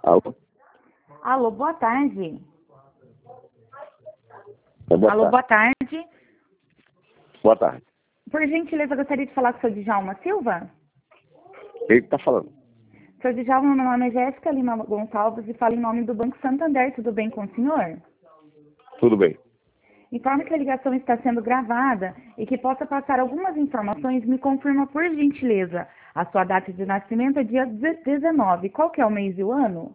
Alô? Alô, boa tarde. Boa Boa tarde. tarde. Boa tarde. Por gentileza, eu gostaria de falar com o senhor Djalma Silva. Quem está falando? Senhor Djalma, meu nome é Jéssica Lima Gonçalves e falo em nome do Banco Santander. Tudo bem com o senhor? Tudo bem. Informa que a ligação está sendo gravada e que possa passar algumas informações. Me confirma, por gentileza, a sua data de nascimento é dia 19. Qual que é o mês e o ano?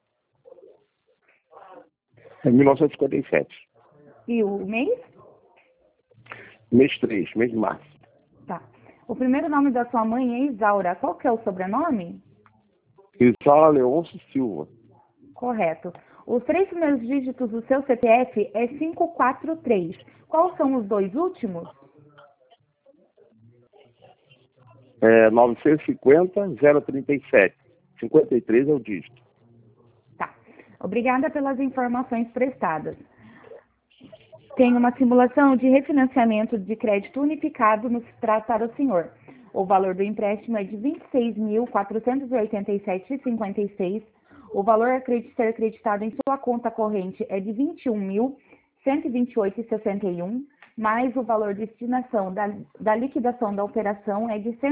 É 1957. E o mês? Mês 3, mês de março. Tá. O primeiro nome da sua mãe é Isaura. Qual que é o sobrenome? Isaura Leôncio Silva. Correto. Os 3 primeiros dígitos do seu CPF é 543. Quais são os 2 últimos? 950 037. 53 é o dígito. Tá. Obrigada pelas informações prestadas. Tem uma simulação de refinanciamento de crédito unificado no para o senhor. O valor do empréstimo é de R$ 26.487,56. O valor a ser acreditado em sua conta corrente é de R$ 21.128,61, mais o valor de destinação da liquidação da operação é de R$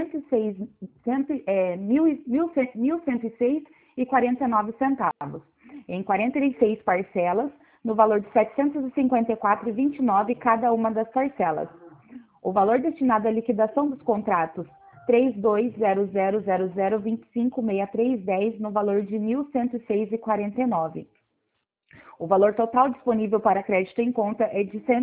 1.106,49, em 46 parcelas, no valor de R$ 754,29 cada uma das parcelas. O valor destinado à liquidação dos contratos 320000256310 no valor de R$ 1.106,49. O valor total disponível para crédito em conta é de R$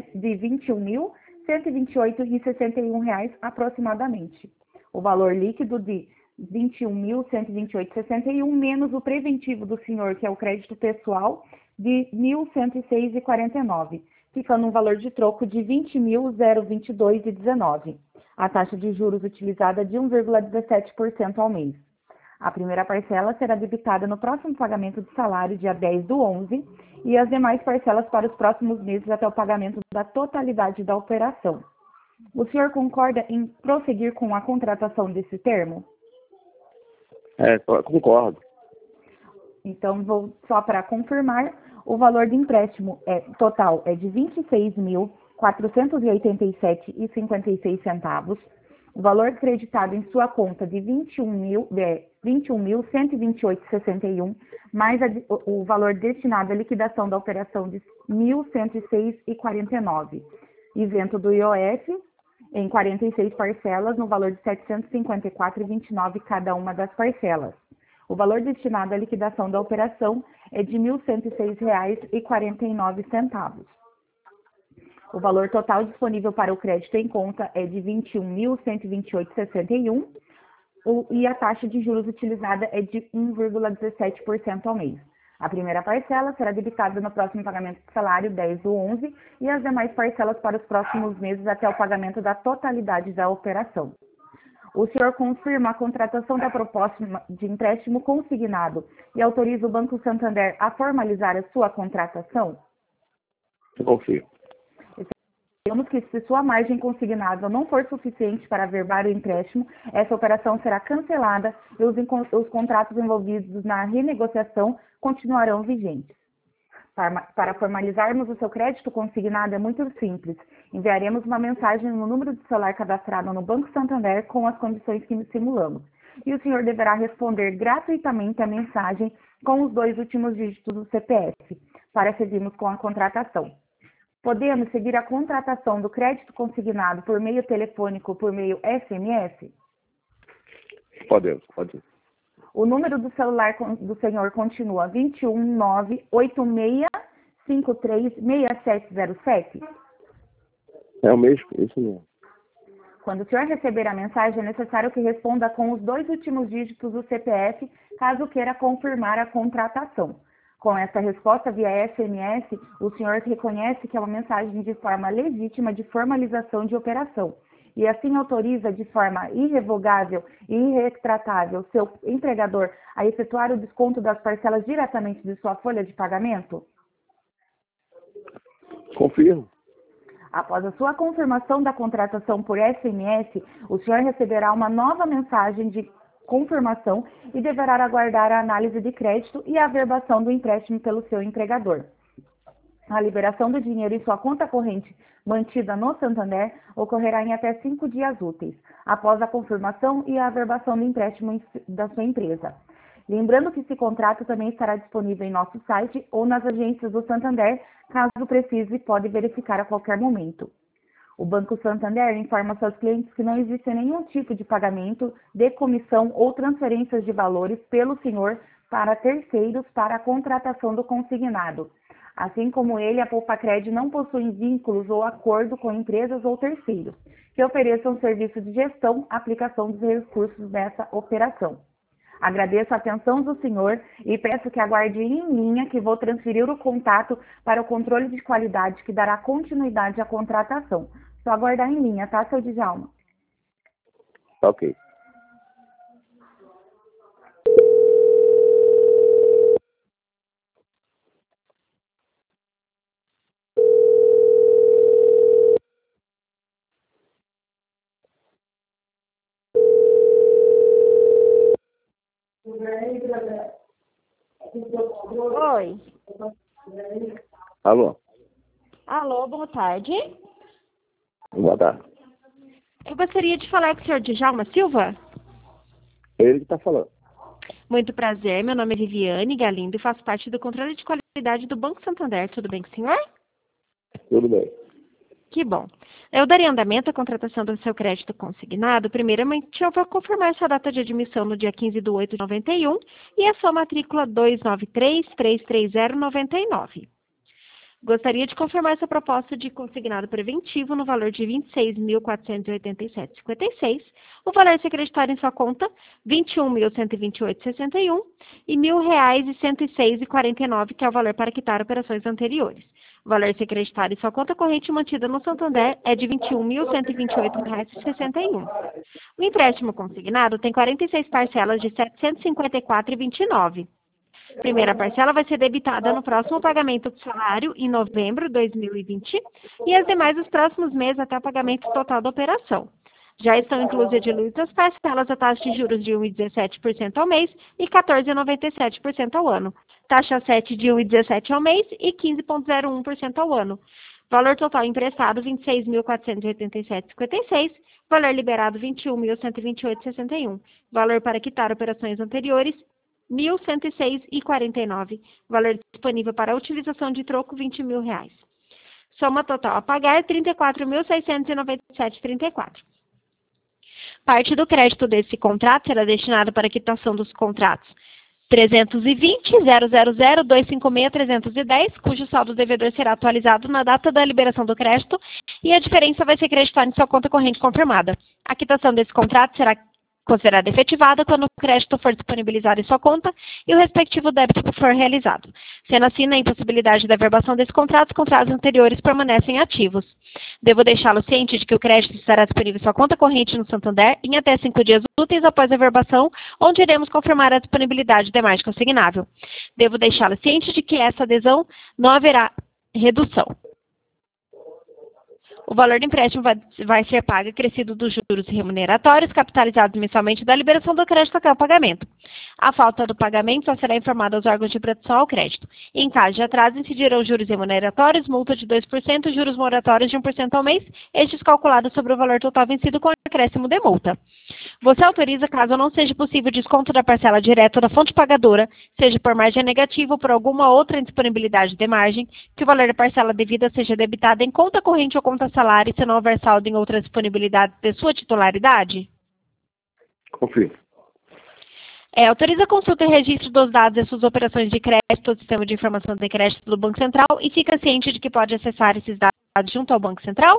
21.128,61 aproximadamente. O valor líquido de R$ 21.128,61 menos o preventivo do senhor, que é o crédito pessoal, de R$ 1.106,49, ficando um valor de troco de R$ 20.022,19. A taxa de juros utilizada é de 1,17% ao mês. A primeira parcela será debitada no próximo pagamento de salário, dia 10/11, e as demais parcelas para os próximos meses até o pagamento da totalidade da operação. O senhor concorda em prosseguir com a contratação desse termo? Concordo. Então, vou só para confirmar, o valor de empréstimo total é de R$ 26.487,56. O valor acreditado em sua conta de R$ 21.128,61, mais o valor destinado à liquidação da operação de R$ 1.106,49. Isento do IOF, em 46 parcelas, no valor de R$ 754,29 cada uma das parcelas. O valor destinado à liquidação da operação é de R$ 1.106,49. O valor total disponível para o crédito em conta é de R$ 21.128,61 e a taxa de juros utilizada é de 1,17% ao mês. A primeira parcela será debitada no próximo pagamento de salário 10/11 e as demais parcelas para os próximos meses até o pagamento da totalidade da operação. O senhor confirma a contratação da proposta de empréstimo consignado e autoriza o Banco Santander a formalizar a sua contratação? Eu confio. Esperamos que, se sua margem consignada não for suficiente para averbar o empréstimo, essa operação será cancelada e os contratos envolvidos na renegociação continuarão vigentes. Para formalizarmos o seu crédito consignado é muito simples. Enviaremos uma mensagem no número de celular cadastrado no Banco Santander com as condições que simulamos. E o senhor deverá responder gratuitamente a mensagem com os 2 últimos dígitos do CPF, para seguirmos com a contratação. Podemos seguir a contratação do crédito consignado por meio telefônico ou por meio SMS? Podemos, pode ir. O número do celular do senhor continua 21986536707? É o mesmo, isso mesmo. Quando o senhor receber a mensagem, é necessário que responda com os 2 últimos dígitos do CPF, caso queira confirmar a contratação. Com essa resposta via SMS, o senhor reconhece que é uma mensagem de forma legítima de formalização de operação e assim autoriza de forma irrevogável e irretratável seu empregador a efetuar o desconto das parcelas diretamente de sua folha de pagamento? Confirmo. Após a sua confirmação da contratação por SMS, o senhor receberá uma nova mensagem confirmação e deverá aguardar a análise de crédito e a averbação do empréstimo pelo seu empregador. A liberação do dinheiro em sua conta corrente mantida no Santander ocorrerá em até 5 dias úteis, após a confirmação e a averbação do empréstimo da sua empresa. Lembrando que esse contrato também estará disponível em nosso site ou nas agências do Santander, caso precise, pode verificar a qualquer momento. O Banco Santander informa seus clientes que não existe nenhum tipo de pagamento de comissão ou transferências de valores pelo senhor para terceiros para a contratação do consignado. Assim como ele, a Poupacred não possui vínculos ou acordo com empresas ou terceiros que ofereçam serviço de gestão, aplicação dos recursos dessa operação. Agradeço a atenção do senhor e peço que aguarde em linha que vou transferir o contato para o controle de qualidade que dará continuidade à contratação. Só aguardar em linha, tá, seu Djalma? Ok. Oi. Alô? Alô, boa tarde. Boa tarde. Eu gostaria de falar com o senhor Djalma Silva. É ele que está falando. Muito prazer, meu nome é Viviane Galindo e faço parte do controle de qualidade do Banco Santander. Tudo bem com o senhor? Tudo bem. Que bom. Eu daria andamento à contratação do seu crédito consignado. Primeiramente, eu vou confirmar sua data de admissão no dia 15/8/91 e a sua matrícula 293-33099. Gostaria de confirmar sua proposta de consignado preventivo no valor de R$ 26.487,56. O valor se acreditar em sua conta, R$ 21.128,61 e R$ 1.106,49, que é o valor para quitar operações anteriores. O valor se acreditar em sua conta corrente mantida no Santander é de R$ 21.128,61. O empréstimo consignado tem 46 parcelas de R$ 754,29. Primeira parcela vai ser debitada no próximo pagamento do salário, em novembro de 2020, e as demais nos próximos meses até o pagamento total da operação. Já estão inclusas de luz as parcelas a taxa de juros de 1,17% ao mês e 14,97% ao ano. Taxa 7 de 1,17% ao mês e 15,01% ao ano. Valor total emprestado, R$ 26.487,56. Valor liberado, R$ 21.128,61. Valor para quitar operações anteriores, R$ 1.106,49. Valor disponível para utilização de troco, R$ 20 mil. Soma total a pagar, R$ 34.697,34. Parte do crédito desse contrato será destinado para a quitação dos contratos 320.000.256.310, cujo saldo devedor será atualizado na data da liberação do crédito e a diferença vai ser creditada em sua conta corrente confirmada. A quitação desse contrato será considerada efetivada quando o crédito for disponibilizado em sua conta e o respectivo débito for realizado. Sendo assim, na impossibilidade da averbação desse contrato, os contratos anteriores permanecem ativos. Devo deixá-lo ciente de que o crédito estará disponível em sua conta corrente no Santander em até 5 dias úteis após a averbação, onde iremos confirmar a disponibilidade da imagem consignável. Devo deixá-lo ciente de que essa adesão não haverá redução. O valor do empréstimo vai ser pago acrescido dos juros remuneratórios capitalizados mensalmente da liberação do crédito até o pagamento. A falta do pagamento só será informada aos órgãos de proteção ao crédito. Em caso de atraso, incidirão juros remuneratórios, multa de 2% e juros moratórios de 1% ao mês, estes calculados sobre o valor total vencido com acréscimo de multa. Você autoriza, caso não seja possível desconto da parcela direta da fonte pagadora, seja por margem negativa ou por alguma outra indisponibilidade de margem, que o valor da parcela devida seja debitado em conta corrente ou conta salário, se não houver saldo em outra disponibilidade de sua titularidade? Confirmo. Autoriza a consulta e registro dos dados de suas operações de crédito do Sistema de Informação de Crédito do Banco Central e fica ciente de que pode acessar esses dados junto ao Banco Central?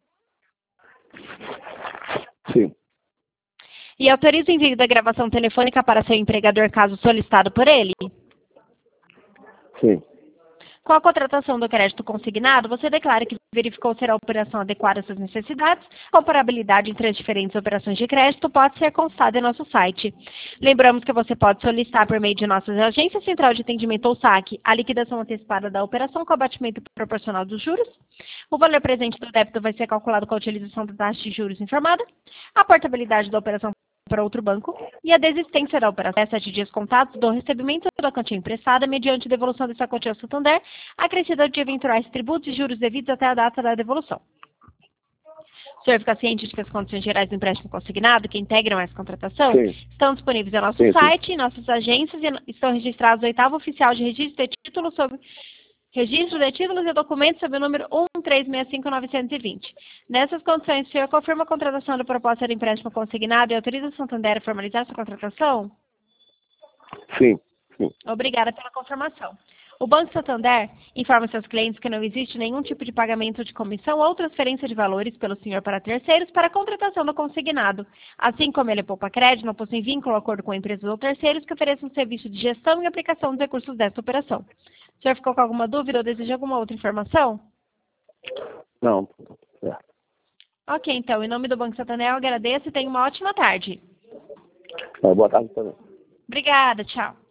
Sim. E autoriza o envio da gravação telefônica para seu empregador, caso solicitado por ele? Sim. Com a contratação do crédito consignado, você declara que verificou ser a operação adequada às suas necessidades. A comparabilidade entre as diferentes operações de crédito pode ser consultada em nosso site. Lembramos que você pode solicitar por meio de nossas agências central de atendimento ou SAC a liquidação antecipada da operação com abatimento proporcional dos juros. O valor presente do débito vai ser calculado com a utilização da taxa de juros informada. A portabilidade da operação para outro banco e a desistência da operação. 7 dias contados do recebimento da quantia emprestada mediante devolução dessa quantia ao Santander, acrescida de eventuais tributos e juros devidos até a data da devolução. O senhor fica ciente de que as condições gerais do empréstimo consignado, que integram essa contratação, Sim. estão disponíveis no nosso Sim, sim. site, em nossas agências e estão registrados no 8º Oficial de Registro de Títulos sobre Registro de Títulos e Documentos sob o número 1365920. Nessas condições, o senhor confirma a contratação da proposta de empréstimo consignado e autoriza o Santander a formalizar essa contratação? Sim, sim. Obrigada pela confirmação. O Banco Santander informa seus clientes que não existe nenhum tipo de pagamento de comissão ou transferência de valores pelo senhor para terceiros para a contratação do consignado. Assim como ele poupa crédito, não possui vínculo ou acordo com empresas ou terceiros que ofereçam serviço de gestão e aplicação dos recursos desta operação. O senhor ficou com alguma dúvida ou deseja alguma outra informação? Não. É. Ok, então, em nome do Banco Santander, eu agradeço e tenha uma ótima tarde. Boa tarde também. Obrigada, tchau.